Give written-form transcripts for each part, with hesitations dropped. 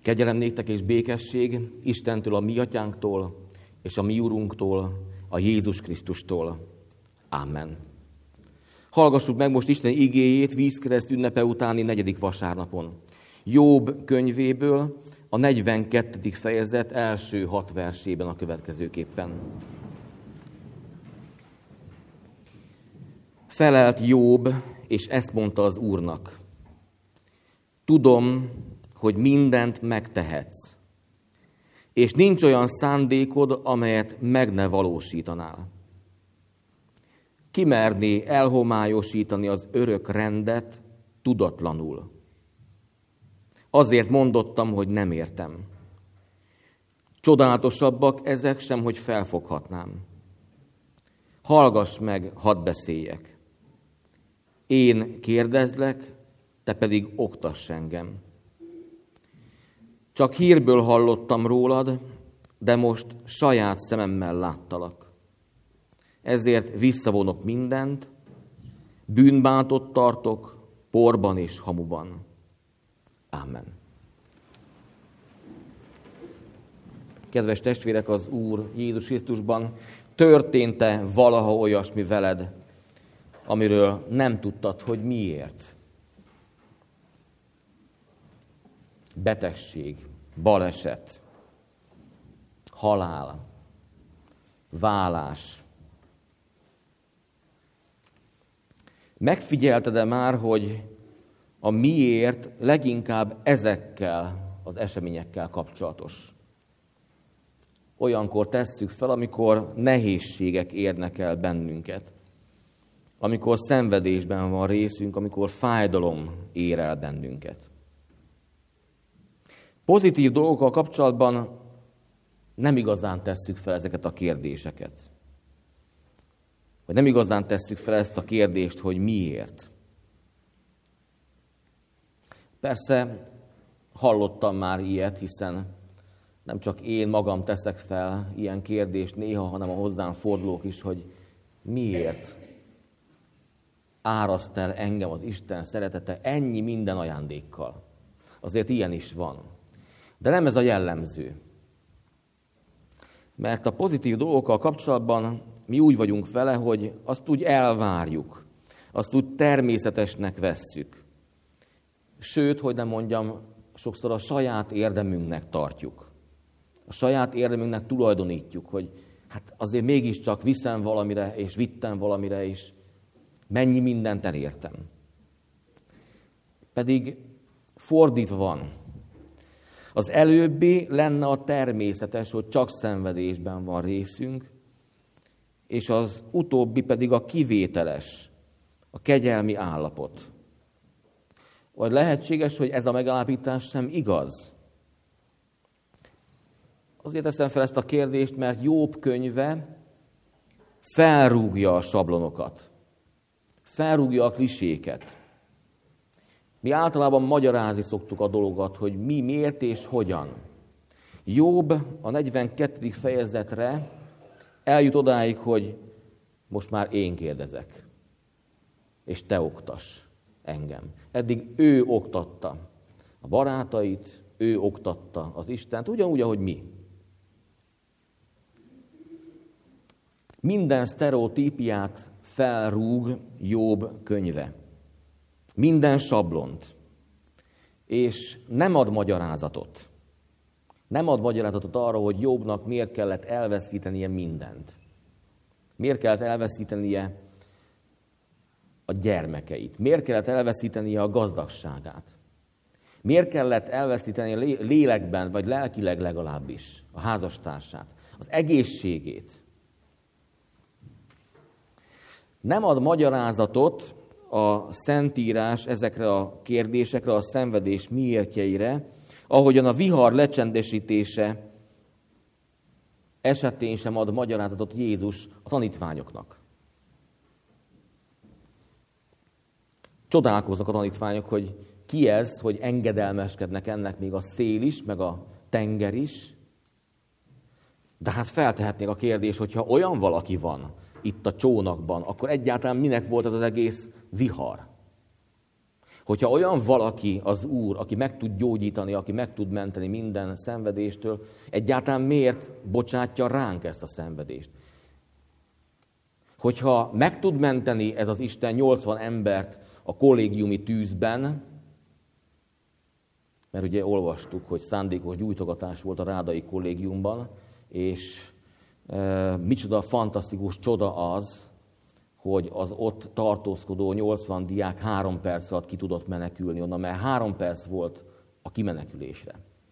Kegyelem néktek és békesség Istentől, a mi atyánktól, és a mi Urunktól, a Jézus Krisztustól. Amen. Hallgassuk meg most Isten igéjét vízkereszt ünnepe utáni 4. vasárnapon. Jobb könyvéből a 42. fejezet első 6 versében a következőképpen. Felelt Jobb, és ezt mondta az Úrnak: tudom, hogy mindent megtehetsz, és nincs olyan szándékod, amelyet meg ne valósítanál. Ki merné elhomályosítani az örök rendet tudatlanul? Azért mondottam, hogy nem értem. Csodálatosabbak ezek sem, hogy felfoghatnám. Hallgass meg, hadd beszéljek. Én kérdezlek, te pedig oktass engem. Csak hírből hallottam rólad, de most saját szememmel láttalak. Ezért visszavonok mindent, bűnbántot tartok, porban és hamuban. Ámen. Kedves testvérek, az Úr Jézus Krisztusban, történt-e valaha olyasmi veled, amiről nem tudtad, hogy miért? Betegség, baleset, halál, válás. Megfigyelted-e már, hogy a miért leginkább ezekkel az eseményekkel kapcsolatos? Olyankor tesszük fel, amikor nehézségek érnek el bennünket, amikor szenvedésben van részünk, amikor fájdalom ér el bennünket. Pozitív dolgokkal kapcsolatban nem igazán tesszük fel ezeket a kérdéseket. Vagy nem igazán tesszük fel ezt a kérdést, hogy miért. Persze hallottam már ilyet, hiszen nem csak én magam teszek fel ilyen kérdést néha, hanem a hozzám fordulók is, hogy miért áraszt el engem az Isten szeretete ennyi minden ajándékkal. Azért ilyen is van. De nem ez a jellemző. Mert a pozitív dolgokkal kapcsolatban mi úgy vagyunk vele, hogy azt úgy elvárjuk, azt úgy természetesnek vesszük. Sőt, hogy nem mondjam, sokszor a saját érdemünknek tartjuk. A saját érdemünknek tulajdonítjuk, hogy hát azért mégiscsak viszem valamire, és vittem valamire, és mennyi mindent elértem. Pedig fordítva van. Az előbbi lenne a természetes, hogy csak szenvedésben van részünk, és az utóbbi pedig a kivételes, a kegyelmi állapot. Vagy lehetséges, hogy ez a megállapítás sem igaz? Azért teszem fel ezt a kérdést, mert Jobb könyve felrúgja a sablonokat, felrúgja a kliséket. Mi általában magyarázni szoktuk a dolgot, hogy mi, miért és hogyan. Jobb a 42. fejezetre eljut odáig, hogy most már én kérdezek, és te oktass engem. Eddig ő oktatta a barátait, ő oktatta az Istent, ugyanúgy, ahogy mi. Minden sztereotípiát felrúg Jobb könyve. Minden sablont. És nem ad magyarázatot. Nem ad magyarázatot arra, hogy Jobbnak miért kellett elveszítenie mindent. Miért kellett elveszítenie a gyermekeit? Miért kellett elveszítenie a gazdagságát? Miért kellett elveszítenie lélekben, vagy lelkileg legalábbis a házastársát, az egészségét? Nem ad magyarázatot a Szentírás ezekre a kérdésekre, a szenvedés miértjeire, ahogyan a vihar lecsendesítése esetén sem ad magyarázatot Jézus a tanítványoknak. Csodálkoznak a tanítványok, hogy ki ez, hogy engedelmeskednek ennek még a szél is, meg a tenger is. De hát feltehetnék a kérdés, hogyha olyan valaki van itt a csónakban, akkor egyáltalán minek volt az egész vihar? Hogyha olyan valaki az Úr, aki meg tud gyógyítani, aki meg tud menteni minden szenvedéstől, egyáltalán miért bocsátja ránk ezt a szenvedést? Hogyha meg tud menteni ez az Isten 80 embert a kollégiumi tűzben, mert ugye olvastuk, hogy szándékos gyújtogatás volt a rádai kollégiumban, és micsoda fantasztikus csoda az, hogy az ott tartózkodó 80 diák 3 perc alatt ki tudott menekülni onnan, mert 3 perc volt a kimenekülésre.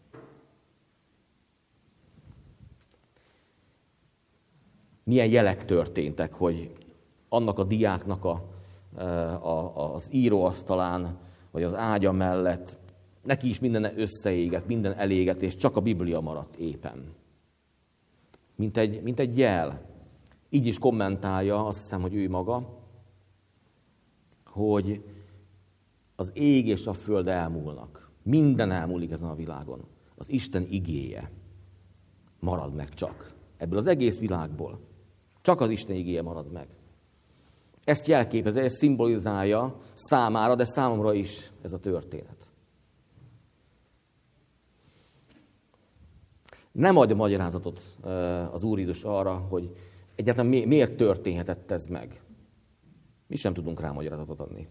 Milyen jelek történtek, hogy annak a diáknak az íróasztalán, vagy az ágya mellett neki is minden összeégett, minden elégett, és csak a Biblia maradt éppen. Mint egy jel. Így is kommentálja, azt hiszem, hogy ő maga, hogy az ég és a föld elmúlnak. Minden elmúlik ezen a világon. Az Isten igéje marad meg csak. Ebből az egész világból. Csak az Isten igéje marad meg. Ezt jelképezi, ezt szimbolizálja számára, de számomra is ez a történet. Nem adja magyarázatot az Úr Jézus arra, hogy egyáltalán miért történhetett ez meg. Mi sem tudunk rá magyarázatot adni.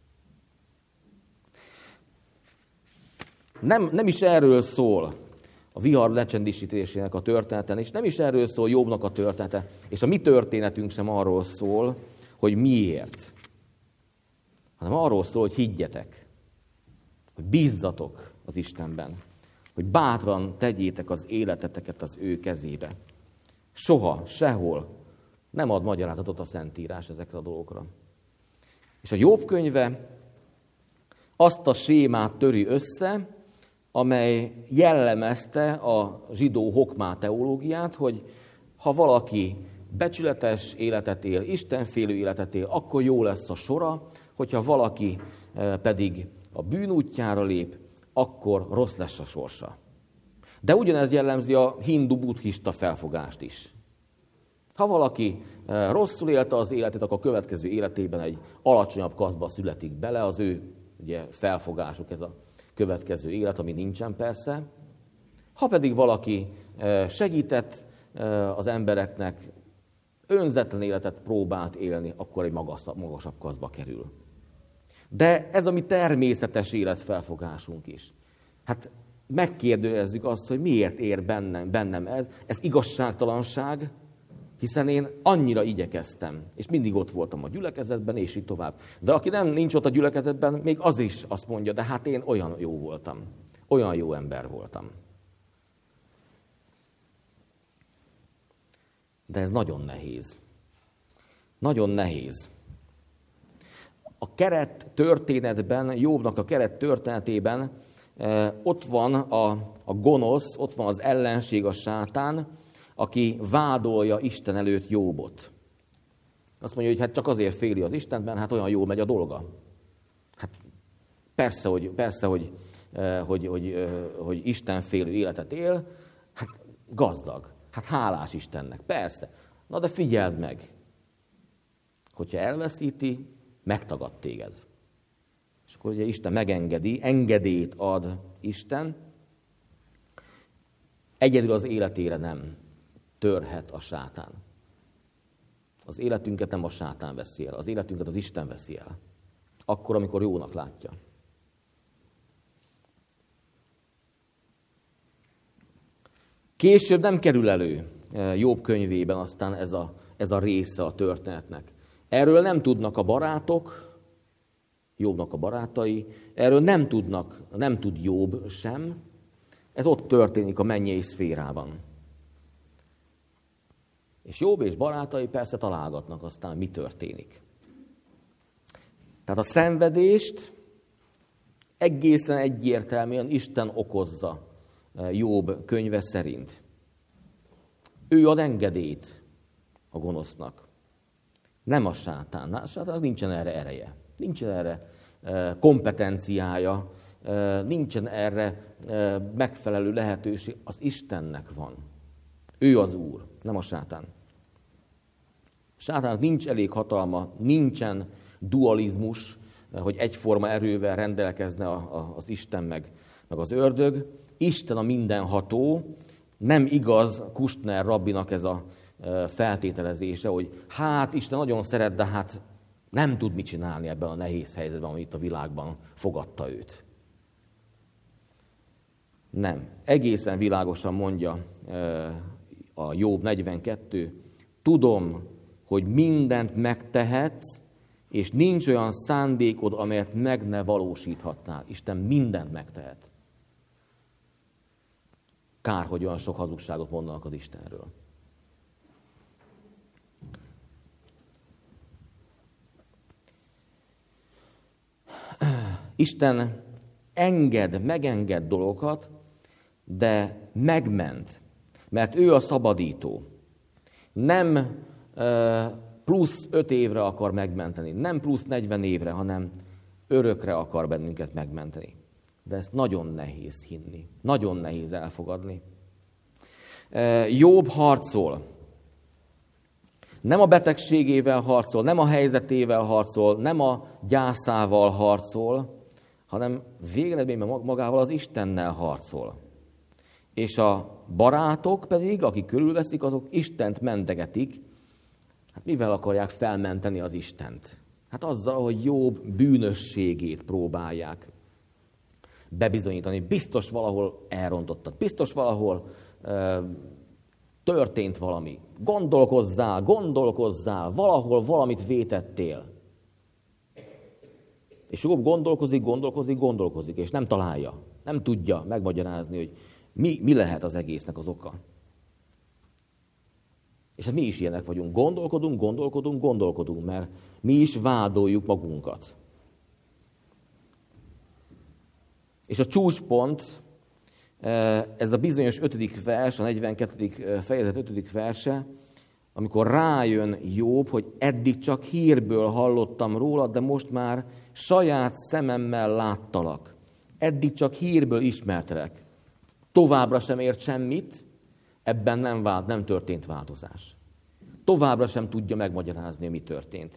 Nem is erről szól a vihar lecsendisítésének a történeten, és nem is erről szól Jobbnak a története, és a mi történetünk sem arról szól, hogy miért, hanem arról szól, hogy higgyetek, hogy bízzatok az Istenben, hogy bátran tegyétek az életeteket az ő kezébe. Soha, sehol nem ad magyarázatot a Szentírás ezekre a dolgokra. És a Jobb könyve azt a sémát töri össze, amely jellemezte a zsidó hokmá teológiát, hogy ha valaki becsületes életet él, istenfélő életet él, akkor jó lesz a sora, hogyha valaki pedig a bűn útjára lép, akkor rossz lesz a sorsa. De ugyanez jellemzi a hindu-buddhista felfogást is. Ha valaki rosszul élte az életét, akkor a következő életében egy alacsonyabb kasztba születik bele, az ő ugye, felfogásuk ez a következő élet, ami nincsen persze. Ha pedig valaki segített az embereknek, önzetlen életet próbált élni, akkor egy magasabb kasztba kerül. De ez a mi természetes életfelfogásunk is. Hát megkérdőjelezzük azt, hogy miért ér bennem ez. Ez igazságtalanság, hiszen én annyira igyekeztem, és mindig ott voltam a gyülekezetben, és így tovább. De aki nincs ott a gyülekezetben, még az is azt mondja, de hát én olyan jó voltam, olyan jó ember voltam. De ez nagyon nehéz. Nagyon nehéz. A keret történetben, Jobbnak a keret történetében ott van a gonosz, ott van az ellenség, a sátán, aki vádolja Isten előtt Jobbot. Azt mondja, hogy hát csak azért féli az Istent, mert hát olyan jól megy a dolga. Hát persze, hogy istenfélő életet él, hát gazdag, hát hálás Istennek, persze. Na de figyeld meg, hogyha elveszíti, megtagad téged. És akkor ugye Isten megengedi, engedélyt ad Isten, egyedül az életére nem törhet a sátán. Az életünket nem a sátán veszi el, az életünket az Isten veszi el. Akkor, amikor jónak látja. Később nem kerül elő Jobb könyvében aztán ez a része a történetnek. Erről nem tudnak a barátok, Jobbnak a barátai, erről nem tud Jobb sem. Ez ott történik a mennyei szférában. És Jobb és barátai persze találgatnak aztán, mi történik. Tehát a szenvedést egészen egyértelműen Isten okozza Jobb könyve szerint. Ő ad engedélyt a gonosznak. Nem a sátán. A sátánnak nincsen erre ereje. Nincsen erre kompetenciája. Nincsen erre megfelelő lehetőség. Az Istennek van. Ő az Úr, nem a sátán. A sátánnak nincs elég hatalma, nincsen dualizmus, hogy egyforma erővel rendelkezne az Isten meg az ördög. Isten a mindenható, nem igaz Kushner rabbinak ez a feltételezése, hogy hát Isten nagyon szeret, de hát nem tud mit csinálni ebben a nehéz helyzetben, ami itt a világban fogadta őt. Nem. Egészen világosan mondja a Jobb 42, tudom, hogy mindent megtehetsz, és nincs olyan szándékod, amelyet meg ne valósíthatnál. Isten mindent megtehet. Kár, hogy olyan sok hazugságot mondanak az Istenről. Isten megenged dolgokat, de megment, mert ő a szabadító. Nem plusz 5 évre akar megmenteni, nem plusz 40 évre, hanem örökre akar bennünket megmenteni. De ezt nagyon nehéz hinni, nagyon nehéz elfogadni. Jobb harcol. Nem a betegségével harcol, nem a helyzetével harcol, nem a gyászával harcol, hanem végeredményben magával az Istennel harcol. És a barátok pedig, akik körülveszik, azok Istent mentegetik. Hát mivel akarják felmenteni az Istent? Hát azzal, hogy Jobb bűnösségét próbálják bebizonyítani. Biztos valahol elrontottad, biztos valahol történt valami. Gondolkozzál, valahol valamit vétettél. És Jobb gondolkozik, és nem találja, nem tudja megmagyarázni, hogy mi lehet az egésznek az oka. És hát mi is ilyenek vagyunk. Gondolkodunk, mert mi is vádoljuk magunkat. És a csúcspont, ez a bizonyos 5. vers, a 42. fejezet 5. verse, amikor rájön Jobb, hogy eddig csak hírből hallottam rólad, de most már saját szememmel láttalak. Eddig csak hírből ismertelek. Továbbra sem ért semmit, ebben nem történt változás. Továbbra sem tudja megmagyarázni, mi történt.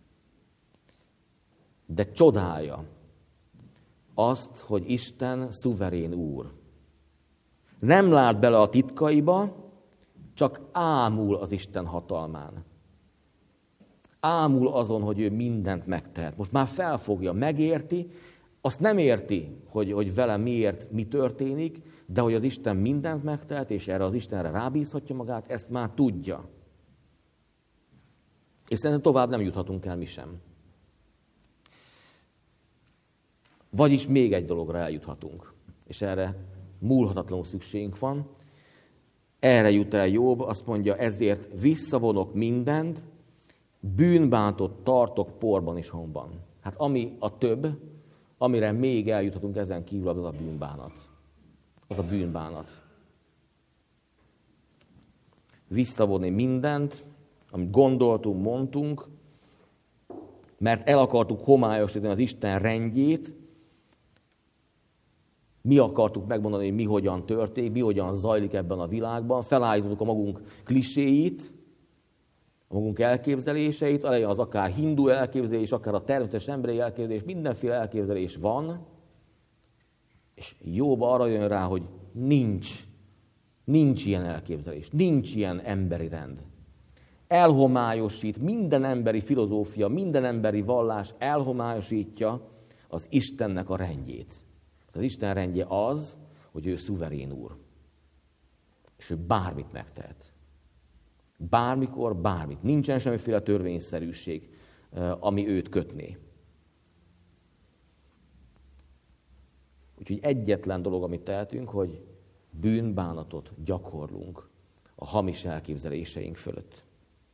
De csodálja azt, hogy Isten szuverén úr. Nem lát bele a titkaiba, csak ámul az Isten hatalmán. Ámul azon, hogy ő mindent megtehet. Most már felfogja, megérti, azt nem érti, hogy vele miért, mi történik, de hogy az Isten mindent megtehet, és erre az Istenre rábízhatja magát, ezt már tudja. És szerintem tovább nem juthatunk el mi sem. Vagyis még egy dologra eljuthatunk, és erre múlhatatlanul szükségünk van. Erre jut el Jobb, azt mondja, ezért visszavonok mindent, bűnbántot tartok porban és homban. Hát ami a több, amire még eljuthatunk ezen kívül, az a bűnbánat. Az a bűnbánat. Visszavonni mindent, amit gondoltunk, mondtunk, mert el akartuk homályosítani az Isten rendjét, mi akartuk megmondani, hogy mi hogyan történik, mi hogyan zajlik ebben a világban, felállítottuk a magunk kliséit, a magunk elképzeléseit, legyen az akár hindu elképzelés, akár a természetes emberi elképzelés, mindenféle elképzelés van, és Jobb arra jön rá, hogy nincs ilyen elképzelés, nincs ilyen emberi rend. Elhomályosít minden emberi filozófia, minden emberi vallás elhomályosítja az Istennek a rendjét. Az Isten rendje az, hogy ő szuverén úr. És ő bármit megtehet. Bármikor, bármit. Nincsen semmiféle törvényszerűség, ami őt kötné. Úgyhogy egyetlen dolog, amit tehetünk, hogy bűnbánatot gyakorlunk a hamis elképzeléseink fölött.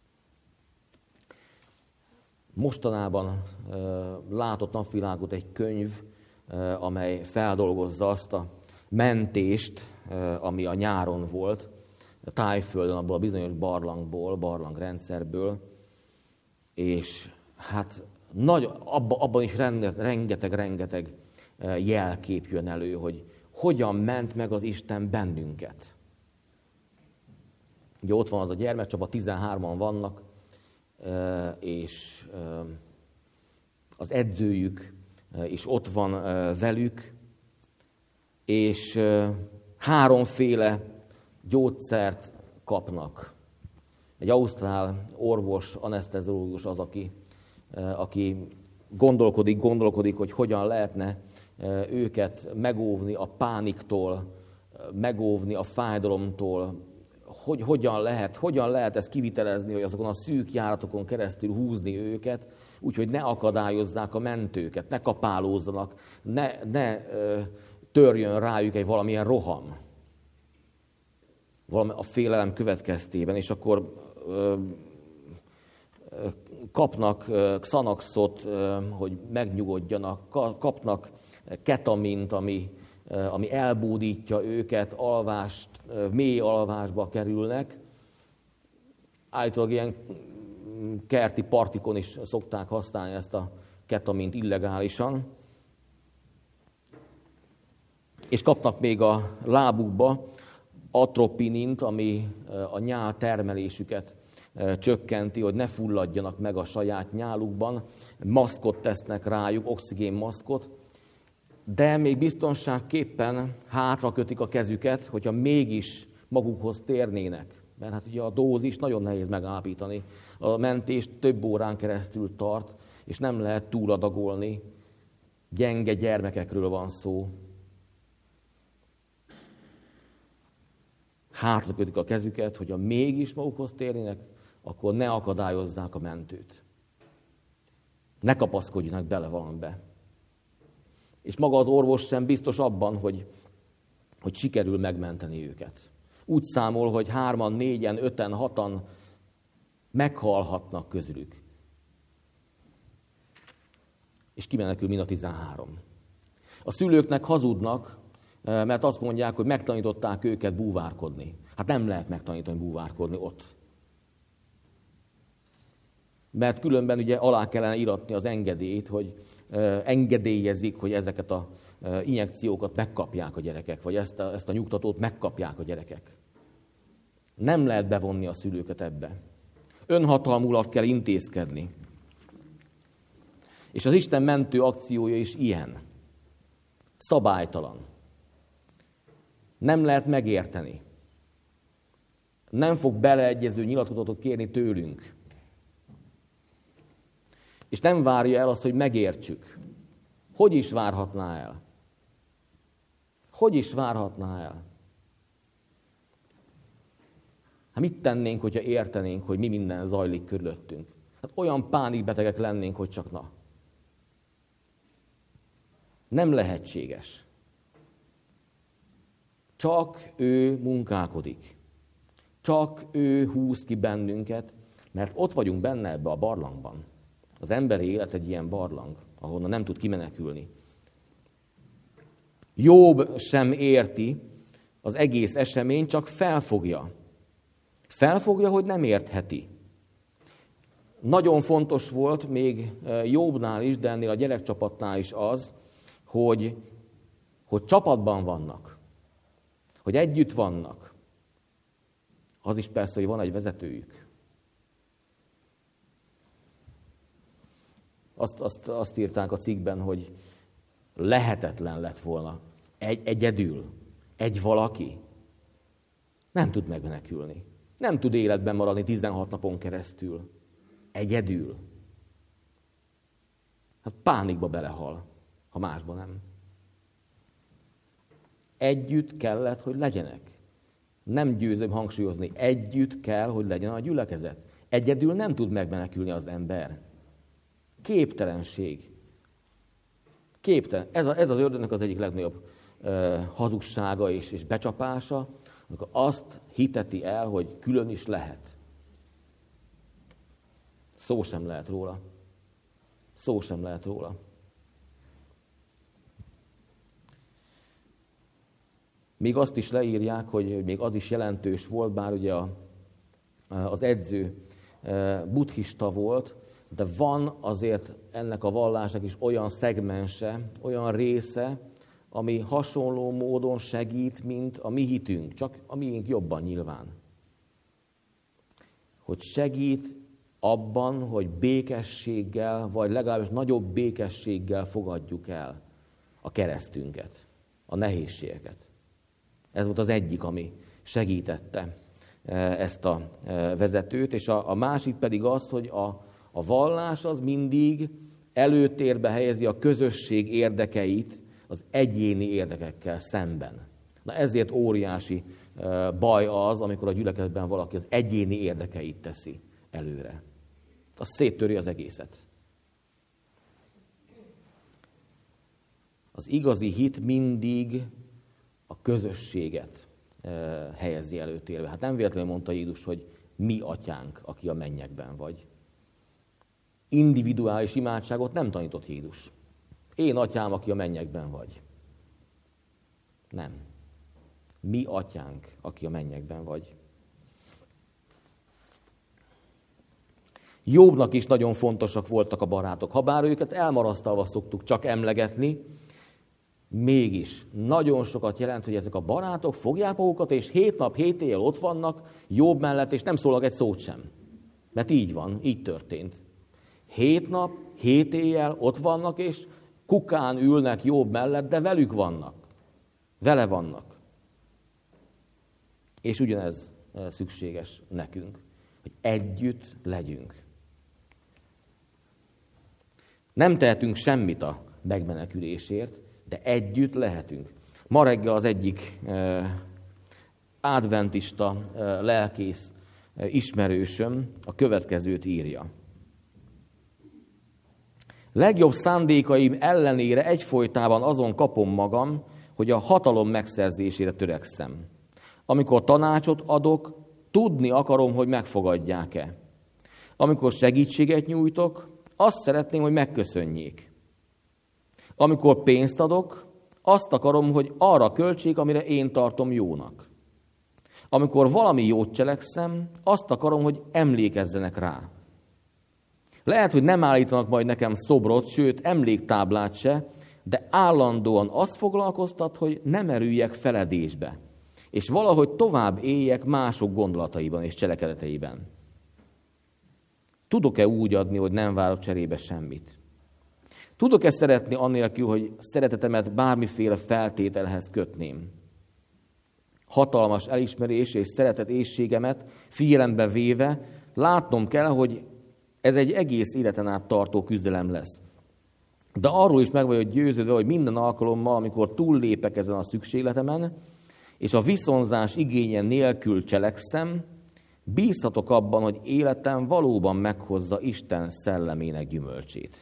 Mostanában látott napvilágot egy könyv, amely feldolgozza azt a mentést, ami a nyáron volt, a Tájföldön, abból a bizonyos barlangrendszerből, és hát abban is rengeteg jelkép jön elő, hogy hogyan ment meg az Isten bennünket. Ugye ott van az a gyermekcsapa, 13-an vannak, és az edzőjük is ott van velük, és háromféle gyógyszert kapnak. Egy ausztrál orvos, aneszteziológus az, aki gondolkodik, hogy hogyan lehetne őket megóvni a pániktól, megóvni a fájdalomtól, hogy hogyan lehet ezt kivitelezni, hogy azokon a szűk járatokon keresztül húzni őket, úgyhogy ne akadályozzák a mentőket, ne kapálózzanak, ne törjön rájuk egy valamilyen roham a félelem következtében, és akkor kapnak Xanaxot, hogy megnyugodjanak, kapnak ketamint, ami elbódítja őket, mély alvásba kerülnek. Állítólag ilyen kerti partikon is szokták használni ezt a ketamint illegálisan. És kapnak még a lábukba atropinint, ami a nyál termelésüket csökkenti, hogy ne fulladjanak meg a saját nyálukban. Maszkot tesznek rájuk, oxigénmaszkot, de még biztonságképpen hátra kötik a kezüket, hogyha mégis magukhoz térnének. Mert hát ugye a dózis nagyon nehéz megállapítani. A mentés több órán keresztül tart, és nem lehet túladagolni. Gyenge gyermekekről van szó. Hátra kötik a kezüket, hogyha mégis magukhoz térnének, akkor ne akadályozzák a mentőt. Ne kapaszkodjanak bele valamibe. És maga az orvos sem biztos abban, hogy sikerül megmenteni őket. Úgy számol, hogy 3-an, 4-en, 5-en, 6-an meghalhatnak közülük. És kimenekül mind a 13. A szülőknek hazudnak, mert azt mondják, hogy megtanították őket búvárkodni. Hát nem lehet megtanítani búvárkodni ott. Mert különben ugye alá kellene íratni az engedélyt, hogy engedélyezik, hogy ezeket az injekciókat megkapják a gyerekek, vagy ezt a nyugtatót megkapják a gyerekek. Nem lehet bevonni a szülőket ebbe. Önhatalmulag kell intézkedni. És az Isten mentő akciója is ilyen. Szabálytalan. Nem lehet megérteni. Nem fog beleegyező nyilatkozatot kérni tőlünk. És nem várja el azt, hogy megértsük. Hogy is várhatná el? Hogy is várhatná el? Hát mit tennénk, hogyha értenénk, hogy mi minden zajlik körülöttünk? Hát olyan pánikbetegek lennénk, hogy csak na. Nem lehetséges. Csak ő munkálkodik. Csak ő húz ki bennünket, mert ott vagyunk benne ebbe a barlangban. Az emberi élet egy ilyen barlang, ahonnan nem tud kimenekülni. Jobb sem érti az egész esemény, csak felfogja. Felfogja, hogy nem értheti. Nagyon fontos volt még Jobbnál is, de ennél a gyerekcsapatnál is az, hogy csapatban vannak. Hogy együtt vannak. Az is persze, hogy van egy vezetőjük. Azt írták a cikkben, hogy lehetetlen lett volna. Egyedül. Egy valaki. Nem tud megmenekülni. Nem tud életben maradni 16 napon keresztül. Egyedül. Hát pánikba belehal, ha másban nem. Együtt kellett, hogy legyenek. Nem győzöm hangsúlyozni. Együtt kell, hogy legyen a gyülekezet. Egyedül nem tud megmenekülni az ember. Képtelenség. Képtelen. Ez az ördögnek az egyik legnagyobb hazugsága és becsapása, amikor azt hiteti el, hogy külön is lehet. Szó sem lehet róla. Szó sem lehet róla. Még azt is leírják, hogy még az is jelentős volt, bár ugye az edző buddhista volt, de van azért ennek a vallásnak is olyan szegmense, olyan része, ami hasonló módon segít, mint a mi hitünk, csak a miénk jobban nyilván. Hogy segít abban, hogy békességgel, vagy legalábbis nagyobb békességgel fogadjuk el a keresztünket, a nehézségeket. Ez volt az egyik, ami segítette ezt a vezetőt, és a másik pedig az, hogy a vallás az mindig előtérbe helyezi a közösség érdekeit az egyéni érdekekkel szemben. Na ezért óriási baj az, amikor a gyülekezetben valaki az egyéni érdekeit teszi előre. Az széttöri az egészet. Az igazi hit mindig a közösséget helyezi előtérbe. Hát nem véletlenül mondta Jézus, hogy mi atyánk, aki a mennyekben vagy. Individuális imádságot nem tanított Jézus. Én atyám, aki a mennyekben vagy. Nem. Mi atyánk, aki a mennyekben vagy. Jobbnak is nagyon fontosak voltak a barátok. Habár őket elmarasztalva szoktuk csak emlegetni, mégis nagyon sokat jelent, hogy ezek a barátok fogják magukat, és 7 nap, 7 éjjel ott vannak Jobb mellett, és nem szólnak egy szót sem. Mert így van, így történt. 7 nap, 7 éjjel ott vannak, és kukán ülnek Jobb mellett, de velük vannak. Vele vannak. És ugyanez szükséges nekünk, hogy együtt legyünk. Nem tehetünk semmit a megmenekülésért, de együtt lehetünk. Ma reggel az egyik adventista lelkész ismerősöm a következőt írja. Legjobb szándékaim ellenére egyfolytában azon kapom magam, hogy a hatalom megszerzésére törekszem. Amikor tanácsot adok, tudni akarom, hogy megfogadják-e. Amikor segítséget nyújtok, azt szeretném, hogy megköszönjék. Amikor pénzt adok, azt akarom, hogy arra költsék, amire én tartom jónak. Amikor valami jót cselekszem, azt akarom, hogy emlékezzenek rá. Lehet, hogy nem állítanak majd nekem szobrot, sőt, emléktáblát se, de állandóan azt foglalkoztat, hogy ne merüljek feledésbe, és valahogy tovább éljek mások gondolataiban és cselekedeteiben. Tudok-e úgy adni, hogy nem várok cserébe semmit? Tudok-e szeretni annélkül, hogy szeretetemet bármiféle feltételhez kötném? Hatalmas elismerés és szeretet éhségemet figyelembe véve látnom kell, hogy ez egy egész életen át tartó küzdelem lesz. De arról is meg vagyok győződve, hogy minden alkalommal, amikor túllépek ezen a szükségletemen, és a viszonzás igénye nélkül cselekszem, bízhatok abban, hogy életem valóban meghozza Isten szellemének gyümölcsét.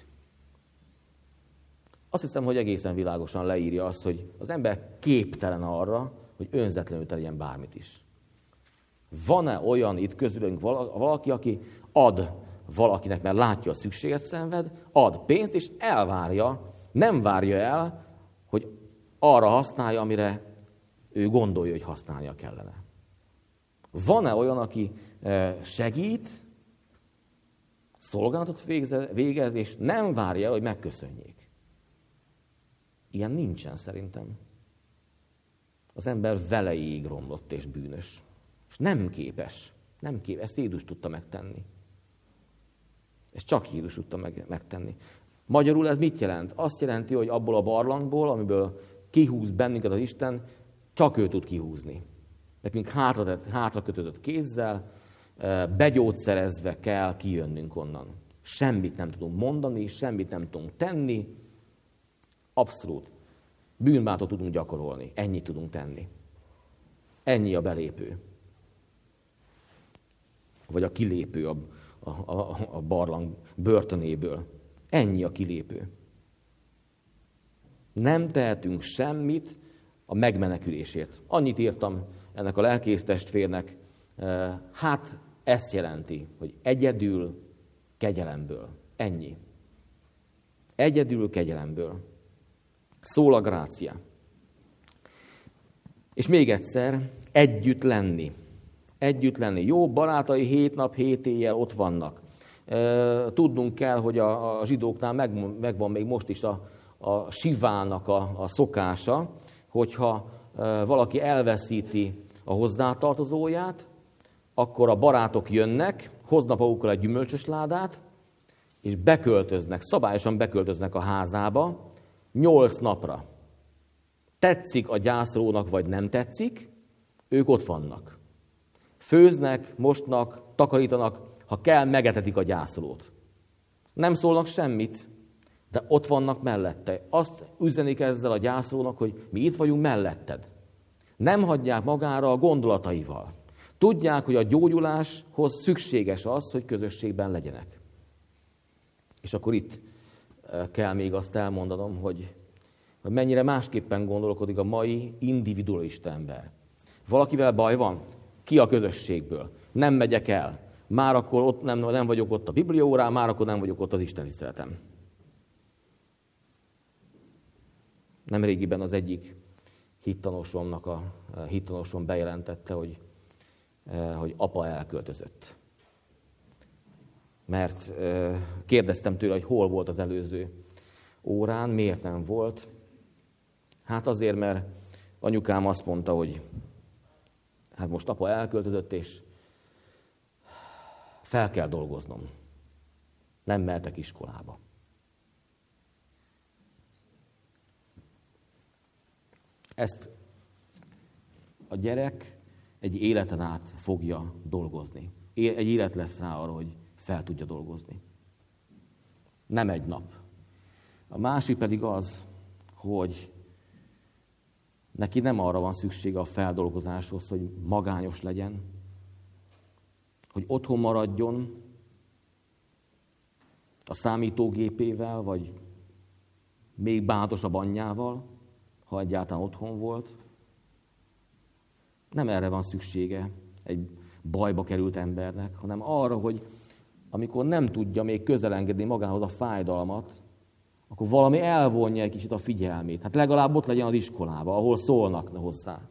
Azt hiszem, hogy egészen világosan leírja azt, hogy az ember képtelen arra, hogy önzetlenül tegyen bármit is. Van-e olyan itt közülünk valaki, aki ad valakinek, mert látja a szükséget szenved, ad pénzt, és elvárja, nem várja el, hogy arra használja, amire ő gondolja, hogy használnia kellene. Van-e olyan, aki segít, szolgálatot végez, és nem várja el, hogy megköszönjék? Ilyen nincsen szerintem. Az ember veleig romlott és bűnös. És nem képes. Ezt Jézus tudta megtenni. Ezt csak Jézus tudta megtenni. Magyarul ez mit jelent? Azt jelenti, hogy abból a barlangból, amiből kihúz bennünket az Isten, csak ő tud kihúzni. Nekünk hátra kötődött kézzel, begyógyszerezve kell kijönnünk onnan. Semmit nem tudunk mondani, semmit nem tudunk tenni. Abszolút. Bűnbántót tudunk gyakorolni. Ennyit tudunk tenni. Ennyi a belépő. Vagy a kilépő a barlang börtönéből. Ennyi a kilépő. Nem tehetünk semmit a megmenekülésért. Annyit írtam ennek a lelkész testvérnek, hát ezt jelenti, hogy egyedül kegyelemből. Ennyi. Egyedül kegyelemből. Szól a grácia. És még egyszer, együtt lenni. Együtt lenni. Jó barátai 7 nap, 7 éjjel ott vannak. Tudnunk kell, hogy a zsidóknál megvan még most is a sivának a szokása, hogyha valaki elveszíti a hozzátartozóját, akkor a barátok jönnek, hoznak magukkal egy gyümölcsös ládát, és beköltöznek, szabályosan beköltöznek a házába 8 napra. Tetszik a gyászolónak, vagy nem tetszik, ők ott vannak. Főznek, mosnak, takarítanak, ha kell, megetetik a gyászolót. Nem szólnak semmit, de ott vannak mellette. Azt üzenik ezzel a gyászolónak, hogy mi itt vagyunk melletted. Nem hagyják magára a gondolataival. Tudják, hogy a gyógyuláshoz szükséges az, hogy közösségben legyenek. És akkor itt kell még azt elmondanom, hogy mennyire másképpen gondolkodik a mai individualista ember. Valakivel baj van? Ki a közösségből? Nem megyek el. Már akkor ott nem vagyok ott a bibliaórán, már akkor nem vagyok ott az Isten tiszteletem. Nemrégiben az egyik hittanosom bejelentette, hogy apa elköltözött. Mert kérdeztem tőle, hogy hol volt az előző órán, miért nem volt. Hát azért, mert anyukám azt mondta, hogy hát most apa elköltözött, és fel kell dolgoznom. Nem mehetek iskolába. Ezt a gyerek egy életen át fogja dolgozni. Egy élet lesz rá arra, hogy fel tudja dolgozni. Nem egy nap. A másik pedig az, hogy neki nem arra van szüksége a feldolgozáshoz, hogy magányos legyen, hogy otthon maradjon a számítógépével, vagy még bánatosabb anyjával, ha egyáltalán otthon volt. Nem erre van szüksége egy bajba került embernek, hanem arra, hogy amikor nem tudja még közelengedni magához a fájdalmat, akkor valami elvonja egy kicsit a figyelmét. Hát legalább ott legyen az iskolába, ahol szólnak hozzá.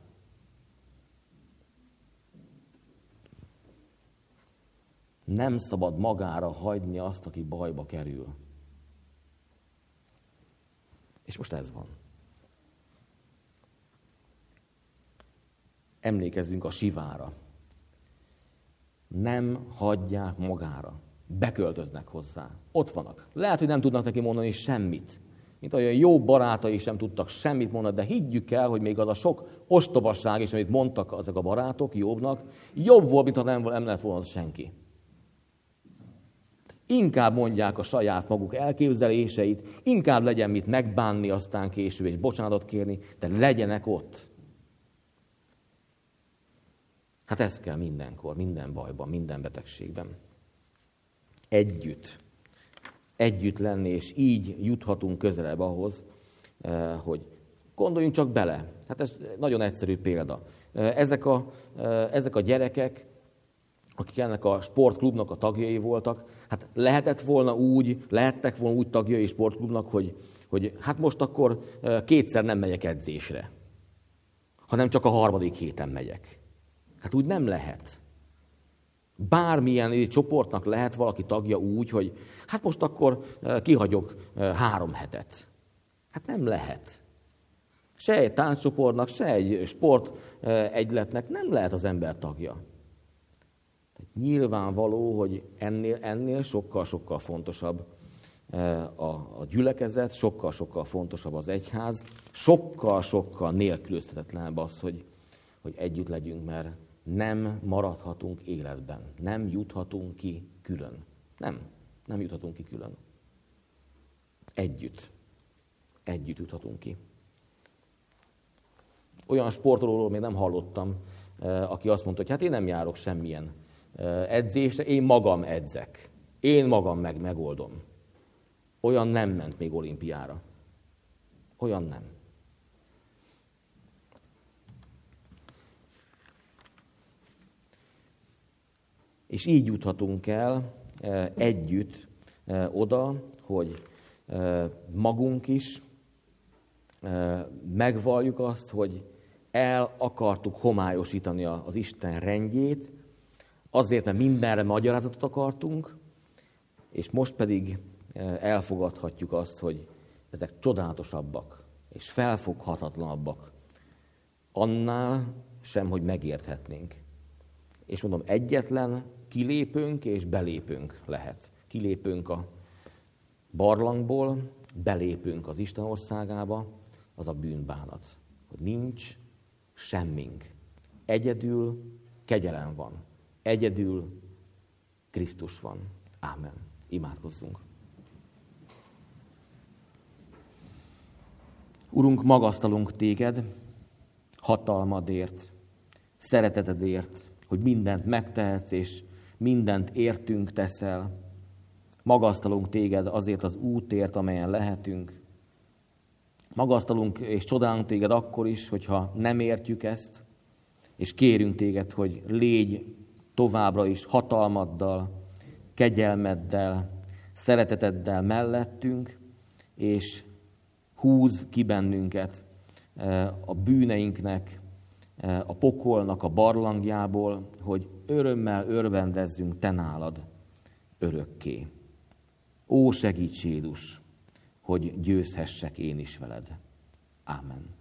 Nem szabad magára hagyni azt, aki bajba kerül. És most ez van. Emlékezzünk a Sivára. Nem hagyják magára. Beköltöznek hozzá. Ott vannak. Lehet, hogy nem tudnak neki mondani semmit. Mint olyan jó barátai sem tudtak semmit mondani, de higgyük el, hogy még az a sok ostobaság is, amit mondtak ezek a barátok Jobbnak, jobb volt, mint ha nem lett volna senki. Inkább mondják a saját maguk elképzeléseit, inkább legyen mit megbánni aztán később és bocsánatot kérni, de legyenek ott. Hát ez kell mindenkor, minden bajban, minden betegségben. Együtt lenni, és így juthatunk közelebb ahhoz, hogy gondoljunk csak bele. Hát ez nagyon egyszerű példa. Ezek a gyerekek, akik ennek a sportklubnak a tagjai voltak, hát lehettek volna úgy tagjai sportklubnak, hogy hát most akkor 2-szer nem megyek edzésre, hanem csak a 3. héten megyek. Hát úgy nem lehet. Bármilyen csoportnak lehet valaki tagja úgy, hogy hát most akkor kihagyok 3 hetet. Hát nem lehet. Se egy tánccsoportnak, se egy sportegyletnek nem lehet az ember tagja. Nyilvánvaló, hogy ennél sokkal-sokkal fontosabb a gyülekezet, sokkal-sokkal fontosabb az egyház, sokkal-sokkal nélkülözhetetlenebb az, hogy együtt legyünk, mert nem maradhatunk életben, nem juthatunk ki külön. Nem juthatunk ki külön. Együtt juthatunk ki. Olyan sportolóról még nem hallottam, aki azt mondta, hogy hát én nem járok semmilyen edzésre, én magam edzek. Én magam megoldom. Olyan nem ment még olimpiára. Olyan nem. És így juthatunk el együtt oda, hogy magunk is megvalljuk azt, hogy el akartuk homályosítani az Isten rendjét, azért, mert mindenre magyarázatot akartunk, és most pedig elfogadhatjuk azt, hogy ezek csodálatosabbak, és felfoghatatlanabbak annál sem, hogy megérthetnénk. És mondom, egyetlen kilépőnk és belépőnk lehet. Kilépünk a barlangból, belépünk az Isten országába, az a bűnbánat. Hogy nincs semmink. Egyedül kegyelem van. Egyedül Krisztus van. Ámen. Imádkozzunk. Urunk, magasztalunk téged, hatalmadért, szeretetedért, hogy mindent megtehetsz, és mindent értünk teszel. Magasztalunk téged azért az útért, amelyen lehetünk. Magasztalunk és csodálunk téged akkor is, hogyha nem értjük ezt, és kérünk téged, hogy légy továbbra is hatalmaddal, kegyelmeddel, szereteteddel mellettünk, és húz ki bennünket a bűneinknek, a pokolnak a barlangjából, hogy örömmel örvendezzünk te nálad örökké. Ó, segíts Jézus, hogy győzhessek én is veled. Ámen.